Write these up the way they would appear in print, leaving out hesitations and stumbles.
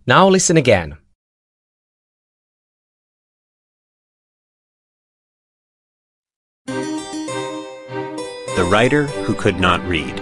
Now listen again. The writer who could not read.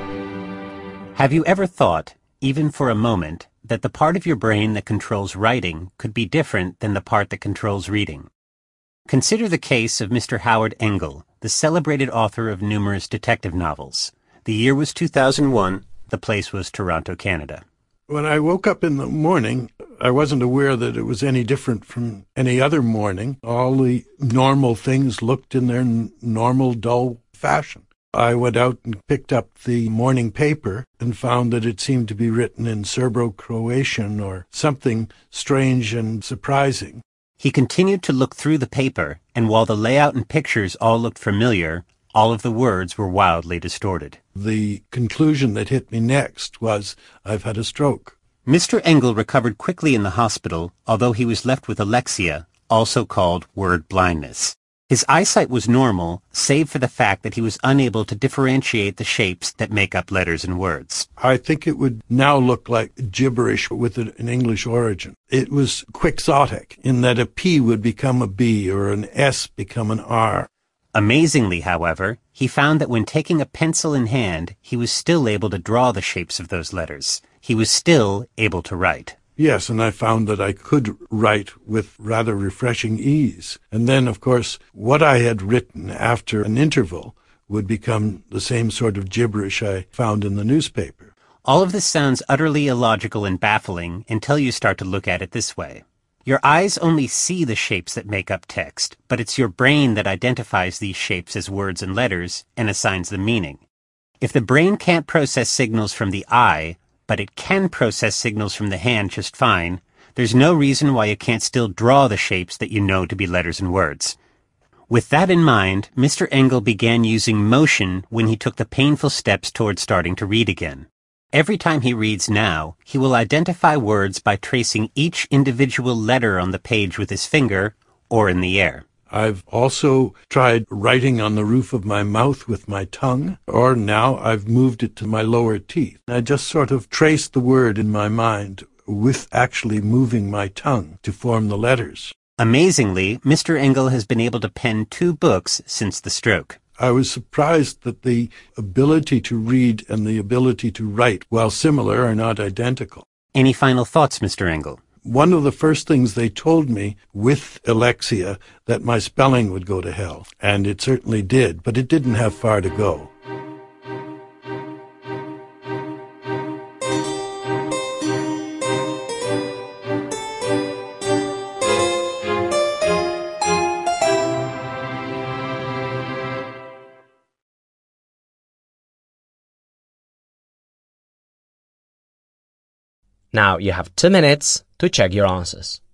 Have you ever thought, even for a moment, that the part of your brain that controls writing could be different than the part that controls reading? Consider the case of Mr. Howard Engel, the celebrated author of numerous detective novels. The year was 2001. The place was Toronto, Canada. When I woke up in the morning, I wasn't aware that it was any different from any other morning. All the normal things looked in their normal, dull fashion. I went out and picked up the morning paper and found that it seemed to be written in Serbo-Croatian or something strange and surprising. He continued to look through the paper, and while the layout and pictures all looked familiar, all of the words were wildly distorted. The conclusion that hit me next was, I've had a stroke. Mr. Engel recovered quickly in the hospital, although he was left with alexia, also called word blindness. His eyesight was normal, save for the fact that he was unable to differentiate the shapes that make up letters and words. I think it would now look like gibberish with an English origin. It was quixotic in that a P would become a B or an S become an R. Amazingly, however, he found that when taking a pencil in hand, he was still able to draw the shapes of those letters. He was still able to write. Yes, and I found that I could write with rather refreshing ease. And then, of course, what I had written after an interval would become the same sort of gibberish I found in the newspaper. All of this sounds utterly illogical and baffling until you start to look at it this way. Your eyes only see the shapes that make up text, but it's your brain that identifies these shapes as words and letters and assigns them meaning. If the brain can't process signals from the eye, but it can process signals from the hand just fine, there's no reason why you can't still draw the shapes that you know to be letters and words. With that in mind, Mr. Engel began using motion when he took the painful steps toward starting to read again. Every time he reads now, he will identify words by tracing each individual letter on the page with his finger or in the air. I've also tried writing on the roof of my mouth with my tongue, or now I've moved it to my lower teeth. I just sort of trace the word in my mind with actually moving my tongue to form the letters. Amazingly, Mr. Engel has been able to pen 2 books since the stroke. I was surprised that the ability to read and the ability to write, while similar, are not identical. Any final thoughts, Mr. Engel? One of the first things they told me with alexia that my spelling would go to hell, and it certainly did, but it didn't have far to go. Now you have 2 minutes to check your answers.